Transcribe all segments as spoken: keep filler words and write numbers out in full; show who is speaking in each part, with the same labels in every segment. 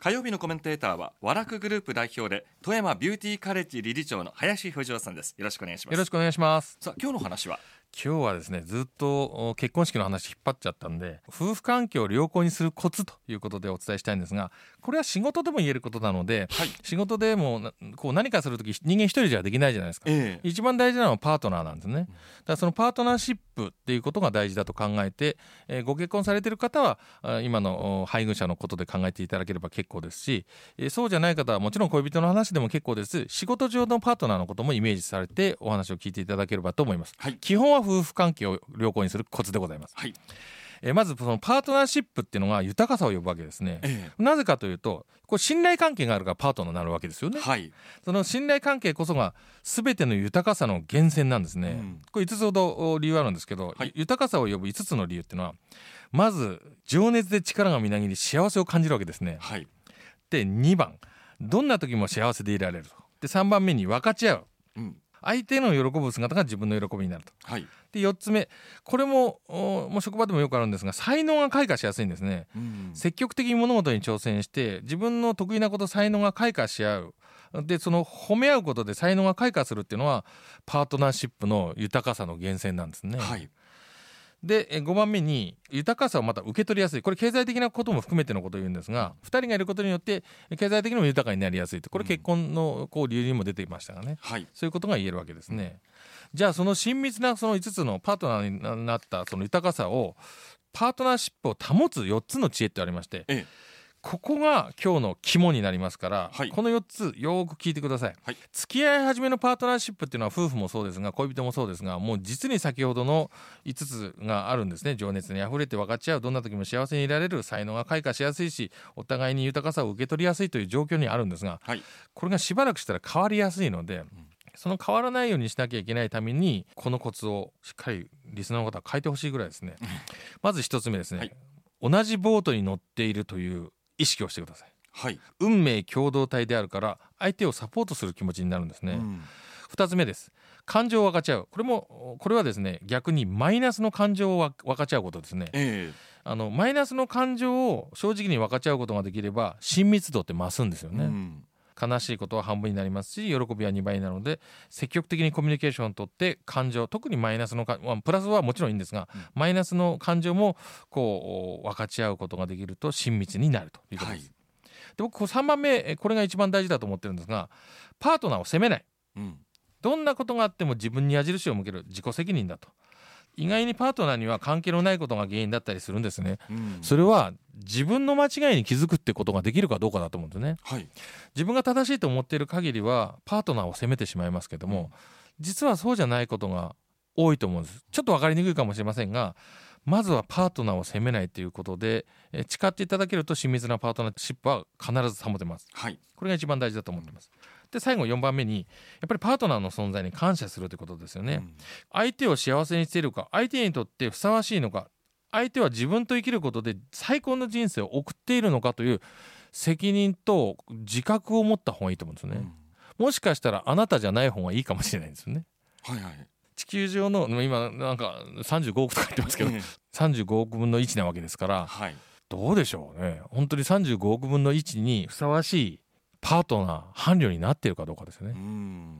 Speaker 1: 火曜日のコメンテーターは和楽グループ代表で富山ビューティーカレッジ理事長の林藤夫さんです。よろしくお願いします。
Speaker 2: よろしくお願いします。
Speaker 1: さあ今日の話は
Speaker 2: 今日はですね、ずっと結婚式の話引っ張っちゃったんで、夫婦関係を良好にするコツということでお伝えしたいんですが、これは仕事でも言えることなので、はい、仕事でもこう何かするとき人間一人じゃできないじゃないですか、えー、一番大事なのはパートナーなんですね。だからそのパートナーシップっていうことが大事だと考えて、えー、ご結婚されている方は今の配偶者のことで考えていただければ結構ですし、えー、そうじゃない方はもちろん恋人の話でも結構です。仕事上のパートナーのこともイメージされてお話を聞いていただければと思います、はい、基本は夫婦関係を良好にするコツでございます、はい。えー、まずそのパートナーシップっていうのが豊かさを呼ぶわけですね、ええ、なぜかというとこれ信頼関係があるからパートナーになるわけですよね、はい、その信頼関係こそが全ての豊かさの源泉なんですね、うん、これいつつほど理由あるんですけど、はい、豊かさを呼ぶいつつの理由っていうのは、まず情熱で力がみなぎり幸せを感じるわけですね、はい、でにばんどんな時も幸せでいられると。でさんばんめに分かち合う、うん、相手の喜ぶ姿が自分の喜びになると、はい、でよっつめ、これももう職場でもよくあるんですが、才能が開花しやすいんですね、うん、積極的に物事に挑戦して自分の得意なこと、才能が開花し合う。でその褒め合うことで才能が開花するっていうのはパートナーシップの豊かさの源泉なんですね、はい。でごばんめに豊かさをまた受け取りやすい。これ経済的なことも含めてのことを言うんですが、ふたりがいることによって経済的にも豊かになりやすいと。これ結婚のこう理由にも出ていましたがね、はい、そういうことが言えるわけですね、うん、じゃあその親密なそのいつつのパートナーになったその豊かさをパートナーシップを保つよっつの知恵ってありまして、ええ、ここが今日の肝になりますから、はい、このよっつよく聞いてください、はい。付き合い始めのパートナーシップっていうのは夫婦もそうですが恋人もそうですが、もう実に先ほどのいつつがあるんですね。情熱にあふれて分かち合う、どんな時も幸せにいられる、才能が開花しやすいしお互いに豊かさを受け取りやすいという状況にあるんですが、はい、これがしばらくしたら変わりやすいので、うん、その変わらないようにしなきゃいけないためにこのコツをしっかりリスナーの方は変えてほしいぐらいですね、うん、まず一つ目ですね、はい、同じボートに乗っているという意識をしてください、はい、運命共同体であるから相手をサポートする気持ちになるんですね、うん、ふたつめです。感情を分かち合う。これもこれはですね、逆にマイナスの感情を分かち合うことですね、えー、あのマイナスの感情を正直に分かち合うことができれば親密度って増すんですよね、うん。悲しいことは半分になりますし喜びはにばいになるので、積極的にコミュニケーションをとって感情、特にマイナスのか、まあ、プラスはもちろんいいんですが、うん、マイナスの感情もこう分かち合うことができると親密になるということです、はい。で僕さんばんめ、これが一番大事だと思ってるんですが、パートナーを責めない、うん、どんなことがあっても自分に矢印を向ける、自己責任だと。意外にパートナーには関係のないことが原因だったりするんですね、うん、それは自分の間違いに気づくってことができるかどうかだと思うんですね、はい。自分が正しいと思っている限りはパートナーを責めてしまいますけども、うん、実はそうじゃないことが多いと思うんです。ちょっと分かりにくいかもしれませんが、まずはパートナーを責めないということでえ誓っていただけると親密なパートナーシップは必ず保てます、はい。これが一番大事だと思っています、うん。で最後よんばんめにやっぱりパートナーの存在に感謝するということですよね、うん、相手を幸せにしているか、相手にとってふさわしいのか、相手は自分と生きることで最高の人生を送っているのかという責任と自覚を持った方がいいと思うんですよね、うん。もしかしたらあなたじゃない方がいいかもしれないんですよね、はいはい。地球上の今なんかさんじゅうごおくとか言ってますけど、うん、さんじゅうごおくぶんのいちなわけですから、はい、どうでしょうね。本当にさんじゅうごおくぶんのいちにふさわしいパートナー、伴侶になっているかどうかですね。うん、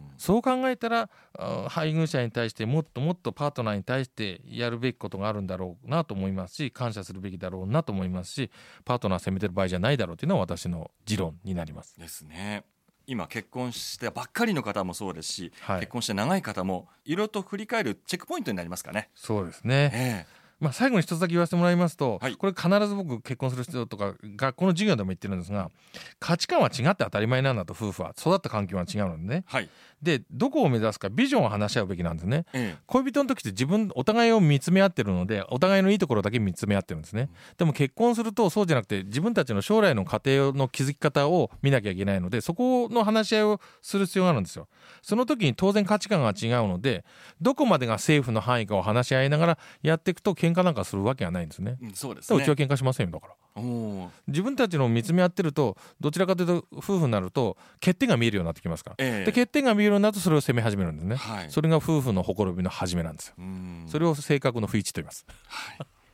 Speaker 2: そう考えたら配偶者に対してもっともっとパートナーに対してやるべきことがあるんだろうなと思いますし、感謝するべきだろうなと思いますし、パートナー責めてる場合じゃないだろうというのは私の持論になります
Speaker 1: ですね。今結婚してばっかりの方もそうですし、はい、結婚して長い方もいろいろと振り返るチェックポイントになりますかね。
Speaker 2: そうですね、えーまあ、最後に一つだけ言わせてもらいますと、はい、これ必ず僕結婚する人とか学校の授業でも言ってるんですが、価値観は違って当たり前なんだと。夫婦は育った環境は違うのでね、はい、でどこを目指すかビジョンを話し合うべきなんですね、ええ、恋人の時って自分お互いを見つめ合ってるのでお互いのいいところだけ見つめ合ってるんですね、うん、でも結婚するとそうじゃなくて自分たちの将来の家庭の築き方を見なきゃいけないので、そこの話し合いをする必要があるんですよ。その時に当然価値観が違うので、どこまでがセーフの範囲かを話し合いながらやっていくと喧嘩なんかするわけがないんですね、うん、そうですね。うちは喧嘩しませんよ。だからお自分たちの見つめ合ってるとどちらかというと夫婦になると欠点が見えるようになってきますから、えー、で欠点が見えるようになるとそれを責め始めるんですね、はい、それが夫婦のほころびの始めなんですよ。うんそれを性格の不一致と言います、はい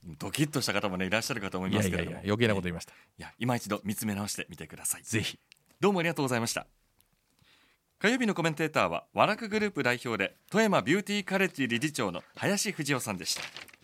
Speaker 1: ドキッとした方もねいらっしゃるかと思いますけれども、
Speaker 2: いやいやいや余計なこと言いました。
Speaker 1: いや今一度見つめ直してみてください。
Speaker 2: ぜひ。
Speaker 1: どうもありがとうございました。火曜日のコメンテーターはワラクグループ代表で富山ビューティーカレッジ理事長の林藤夫さんでした。